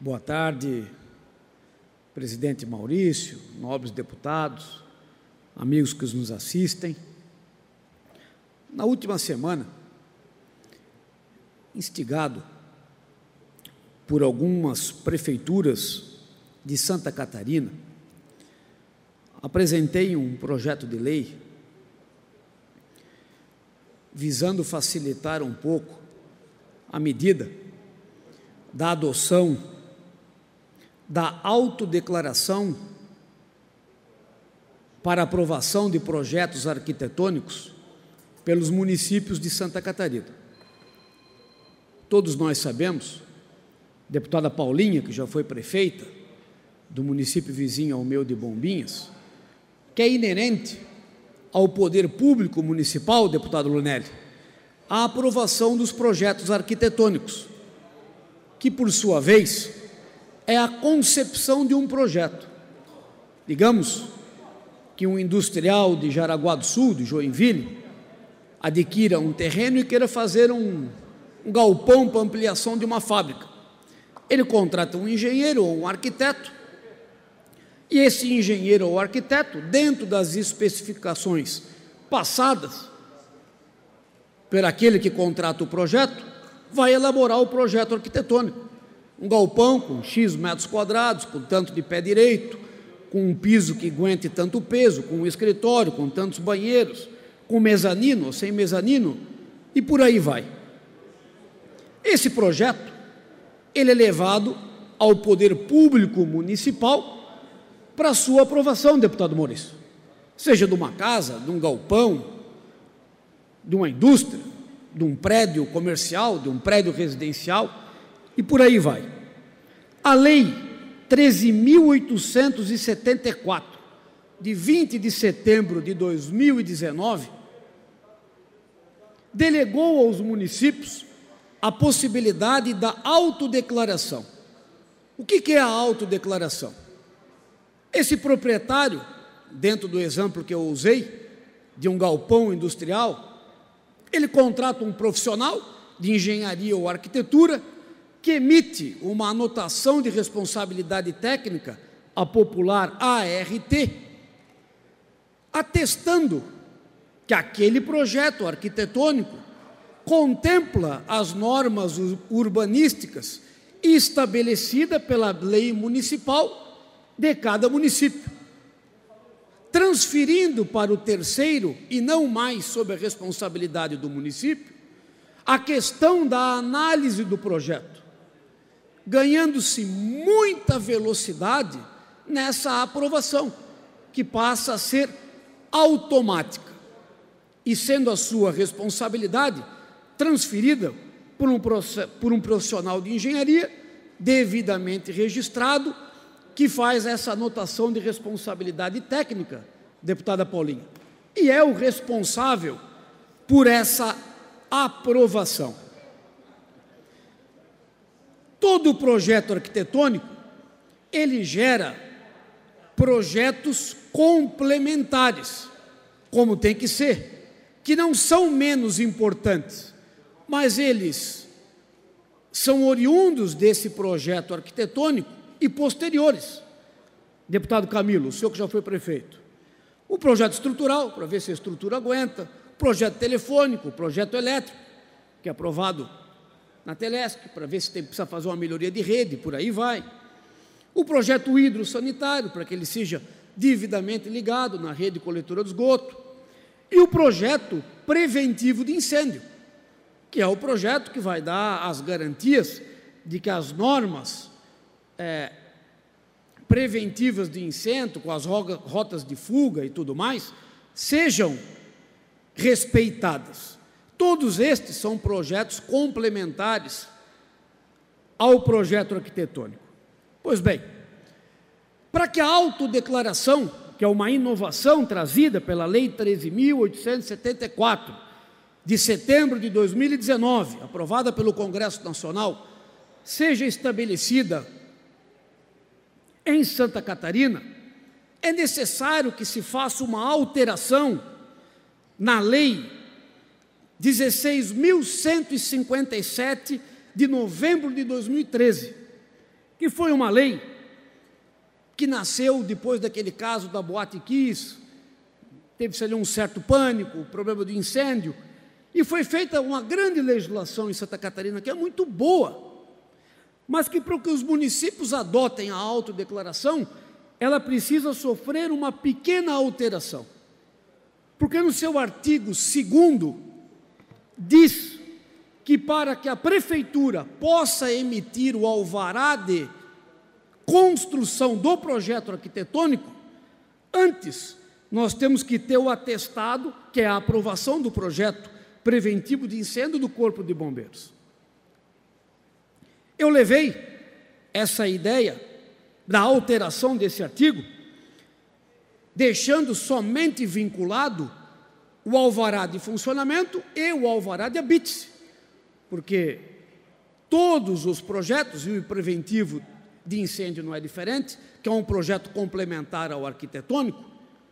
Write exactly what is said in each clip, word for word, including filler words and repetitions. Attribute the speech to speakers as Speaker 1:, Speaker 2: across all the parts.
Speaker 1: Boa tarde, presidente Maurício, nobres deputados, amigos que nos assistem. Na última semana, instigado por algumas prefeituras de Santa Catarina, apresentei um projeto de lei visando facilitar um pouco a medida da adoção da autodeclaração para aprovação de projetos arquitetônicos pelos municípios de Santa Catarina. Todos nós sabemos, deputada Paulinha, que já foi prefeita do município vizinho ao meu de Bombinhas, que é inerente ao poder público municipal, deputado Lunelli, a aprovação dos projetos arquitetônicos, que, por sua vez, é a concepção de um projeto. Digamos que um industrial de Jaraguá do Sul, de Joinville, adquira um terreno e queira fazer um, um galpão para ampliação de uma fábrica. Ele contrata um engenheiro ou um arquiteto, e esse engenheiro ou arquiteto, dentro das especificações passadas por aquele que contrata o projeto, vai elaborar o projeto arquitetônico. Um galpão com X metros quadrados, com tanto de pé direito, com um piso que aguente tanto peso, com um escritório, com tantos banheiros, com mezanino ou sem mezanino, e por aí vai. Esse projeto, ele é levado ao poder público municipal para sua aprovação, deputado Maurício. Seja de uma casa, de um galpão, de uma indústria, de um prédio comercial, de um prédio residencial, e por aí vai. A Lei treze mil oitocentos e setenta e quatro, de vinte de setembro de dois mil e dezenove, delegou aos municípios a possibilidade da autodeclaração. O que é a autodeclaração? Esse proprietário, dentro do exemplo que eu usei, de um galpão industrial, ele contrata um profissional de engenharia ou arquitetura que emite uma anotação de responsabilidade técnica, a popular A R T, atestando que aquele projeto arquitetônico contempla as normas urbanísticas estabelecidas pela lei municipal de cada município, transferindo para o terceiro, e não mais sob a responsabilidade do município, a questão da análise do projeto, ganhando-se muita velocidade nessa aprovação, que passa a ser automática, e sendo a sua responsabilidade transferida por um, por um profissional de engenharia devidamente registrado, que faz essa anotação de responsabilidade técnica, deputada Paulinha, e é o responsável por essa aprovação. Todo projeto arquitetônico, ele gera projetos complementares, como tem que ser, que não são menos importantes, mas eles são oriundos desse projeto arquitetônico e posteriores. Deputado Camilo, o senhor que já foi prefeito, o projeto estrutural, para ver se a estrutura aguenta, o projeto telefônico, o projeto elétrico, que é aprovado na Telesc, para ver se tem, precisa fazer uma melhoria de rede, por aí vai. O projeto hidrossanitário, para que ele seja devidamente ligado na rede coletora de esgoto. E o projeto preventivo de incêndio, que é o projeto que vai dar as garantias de que as normas é, preventivas de incêndio, com as rotas de fuga e tudo mais, sejam respeitadas. Todos estes são projetos complementares ao projeto arquitetônico. Pois bem, para que a autodeclaração, que é uma inovação trazida pela Lei treze mil oitocentos e setenta e quatro, de setembro de dois mil e dezenove, aprovada pelo Congresso Nacional, seja estabelecida em Santa Catarina, é necessário que se faça uma alteração na Lei dezesseis mil cento e cinquenta e sete, de novembro de dois mil e treze, que foi uma lei que nasceu depois daquele caso da Boate Kiss, teve-se ali um certo pânico, problema de incêndio, e foi feita uma grande legislação em Santa Catarina, que é muito boa, mas que para que os municípios adotem a autodeclaração, ela precisa sofrer uma pequena alteração. Porque no seu artigo segundo diz que para que a prefeitura possa emitir o alvará de construção do projeto arquitetônico, antes nós temos que ter o atestado, que é a aprovação do projeto preventivo de incêndio do Corpo de Bombeiros. Eu levei essa ideia da alteração desse artigo, deixando somente vinculado o alvará de funcionamento e o alvará de habite-se, porque todos os projetos, e o preventivo de incêndio não é diferente, que é um projeto complementar ao arquitetônico,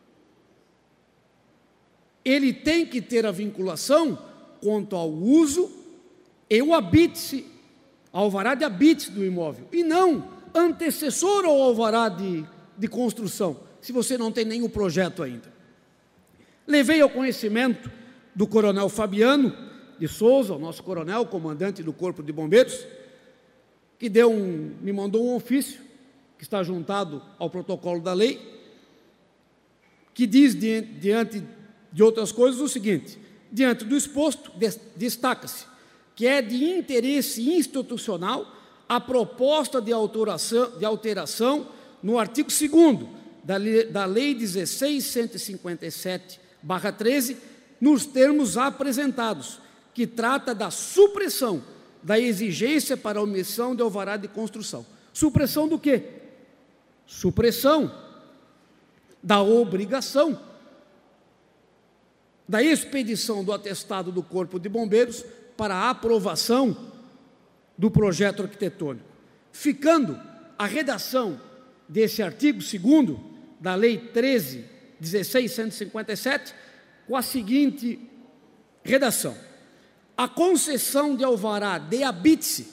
Speaker 1: ele tem que ter a vinculação quanto ao uso e o habite-se, alvará de habite do imóvel, e não antecessor ao alvará de, de construção, se você não tem nenhum projeto ainda. Levei ao conhecimento do coronel Fabiano de Souza, o nosso coronel, comandante do Corpo de Bombeiros, que deu um, me mandou um ofício, que está juntado ao protocolo da lei, que diz, diante de outras coisas, o seguinte: diante do exposto, destaca-se que é de interesse institucional a proposta de alteração, de alteração no artigo segundo da lei, da lei dezesseis mil cento e cinquenta e sete barra treze, nos termos apresentados, que trata da supressão da exigência para a omissão de alvará de construção. Supressão do quê? Supressão da obrigação da expedição do atestado do Corpo de Bombeiros para a aprovação do projeto arquitetônico, ficando a redação desse artigo segundo da Lei treze, dezesseis mil cento e cinquenta e sete, com a seguinte redação: a concessão de alvará de habite-se,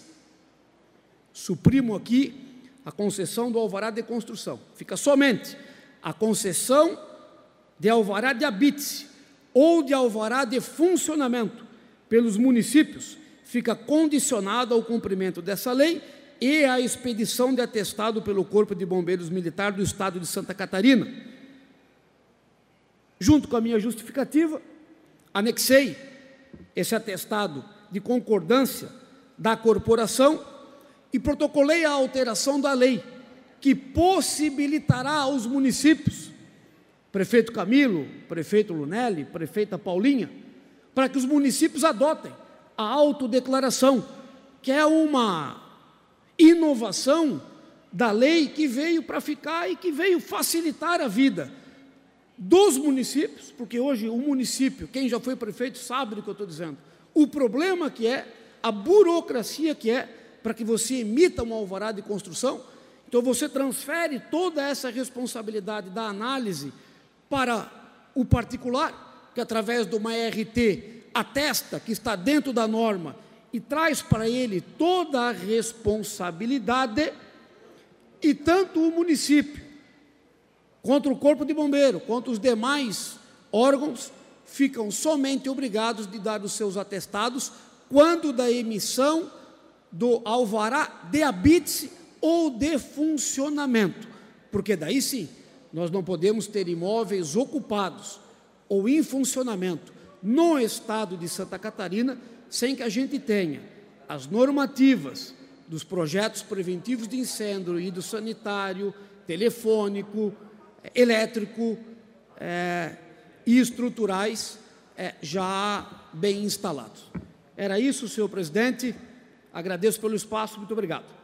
Speaker 1: suprimo aqui a concessão do alvará de construção, fica somente a concessão de alvará de habite-se ou de alvará de funcionamento pelos municípios, fica condicionado ao cumprimento dessa lei e à expedição de atestado pelo Corpo de Bombeiros Militar do Estado de Santa Catarina. Junto com a minha justificativa, anexei esse atestado de concordância da corporação e protocolei a alteração da lei, que possibilitará aos municípios, prefeito Camilo, prefeito Lunelli, prefeita Paulinha, para que os municípios adotem a autodeclaração, que é uma inovação da lei que veio para ficar e que veio facilitar a vida dos municípios, porque hoje o município, quem já foi prefeito sabe do que eu estou dizendo, o problema que é, a burocracia que é, para que você emita um alvará de construção. Então você transfere toda essa responsabilidade da análise para o particular, que através de uma R T atesta que está dentro da norma e traz para ele toda a responsabilidade, e tanto o município, quanto o Corpo de Bombeiro, quanto os demais órgãos, ficam somente obrigados de dar os seus atestados quando da emissão do alvará de habite-se ou de funcionamento, porque daí sim, nós não podemos ter imóveis ocupados ou em funcionamento no estado de Santa Catarina sem que a gente tenha as normativas dos projetos preventivos de incêndio, hidrossanitário, telefônico, elétrico é, e estruturais é, já bem instalados. Era isso, senhor presidente. Agradeço pelo espaço. Muito obrigado.